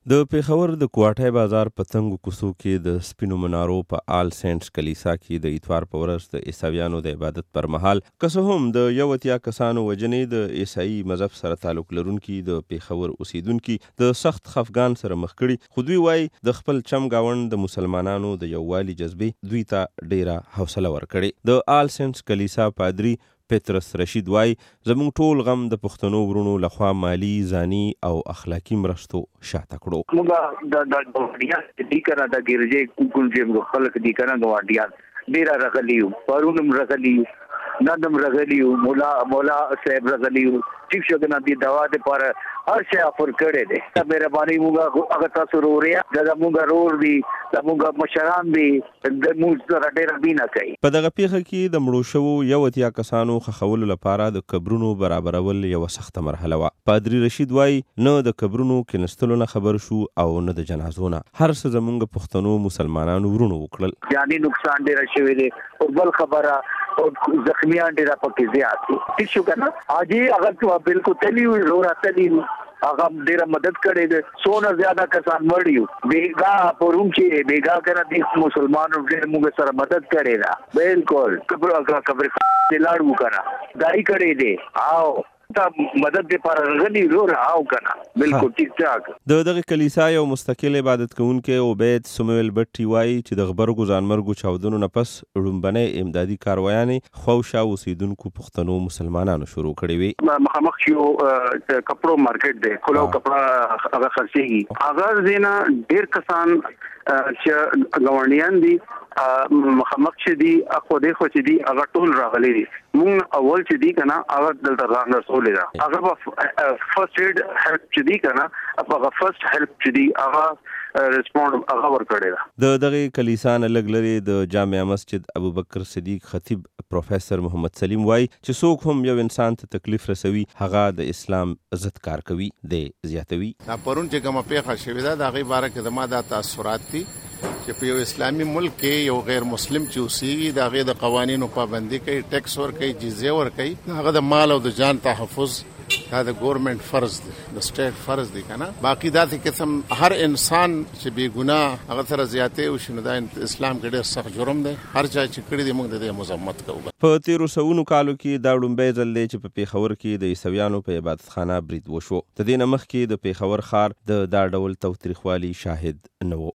د پېښور د کوټای بازار په تنګو کوڅو کې د سپینو منارو په آل سینټس کلیسا کې د اتوار په ورځ د عیسویانو د عبادت پر مهال که څه هم د 80 کسانو وژنې د عیسائی مذهب سره تعلق لرونکي د پېښور اوسیدونکي د سخت خفګان سره مخ کړي، خو دوی وایي د خپل چم گاوند د مسلمانانو د یووالي جذبې دوی ته ډیره حوصله ورکړي. د آل سینټس کلیسا پادری پترس رشید وای زموږ ټول غم د پښتنو ورونو لخوا مالی، ځاني او اخلاقی مرستو شاته کړو. موږ د ګوډیا د کړه د ګرځې کوکل چې خلک دي کنه ګوډیا ډیر راغلیو پرونم راغلیو ندم راغلیو مولا صاحب راغلیو چیف شګنا دی دوا د پر هر شي افر کړي دي. ته مهرباني موږ هغه تاسو روریا دا موږ رور دي دا موږ مشران دي د موږ سره ډیر بینه کوي. په دغه پیښه کې د مړو شوو 80 کسانو خخولو لپاره د قبرونو برابرول یو سخته مرحله وه. پادری رشید وای نه د قبرونو کینستلو نه خبر شو او نه د جنازو نه، هر څه زمونږ پښتنو مسلمانانو ورونو وکړل. جاني نقصان ډیر شوی دی او بل خبره او زخمیان ډیر پکې زیات دي. ٹھیک شو کنه اجي اگر تو بالکل تلی رورا تلی هغه ډیره مدد کړي دي. سونه زیاده کسان مړیو بیگا پروم چې بیگا کنه د مسلمانانو ډیر موږ سره مدد کړي دا بالکل قبر لاړو کنه دای کړي دي او تا مدد دې پر غني رور او کنه بالکل ټیک ټاک. د دغه کلیسا یو مستقل عبادت کوونکی عبید سمویل بټي وای چې د غبرګو ځانمرګو چاودنو نه پس لومبنۍ امدادي کاروایانې خوشا اوسیدونکو پښتنو مسلمانانو شروع کړې وي. مخامخ یو کپړو مارکیټ دی کولو کپڑا هغه خرڅيږي هغه زینا ډیر کسان چې گاونډیان دي مخامخ چې دي اخو دې خو چې دي هغه ټول راغلي دي. مونږ اول چې دي کنه هغه دلته راغله رسول دا هغه فرست ایډ هیلپ چې دي کنه هغه فرست هیلپ چې دي هغه ریسپونډ هغه ور کړی دا. دغه کلیسا نه لګ لري د جامع مسجد ابوبکر صدیق خطیب پروفیسر محمد سلیم وای چې څوک هم یو انسان ته تکلیف رسوي هغه د اسلام عزت کار کوي د زیاتوي. دا پرون چې کومه پیښه شوې ده د غي باره کې د ماده تاثرات دي چې په یو اسلامي ملک کې یو غیر مسلم چې اوسېږي د هغې د قوانینو پابندي کوي، ټیکس ورکوي، جزیه ورکوي، هغه د مال او د جان تحفظ دا د ګورنمنت فرض دی، د سټیټ فرض دی کنه. باقي داسې قسم هر انسان چې بې ګناه هغه سره زیاتې وشي نو دا اسلام کې ډېر سخت جرم دی. هر چا چې کړي دی موږ د دې مذمت کوو. په تیرو سوونو کالو کې دا لومبی ځل دی چې په پېښور کې د عیسویانو په عبادتخانه برید وشو. د دې نه مخکې د پېښور ښار د دا ډول تاوتریخوالي شاهد نه و.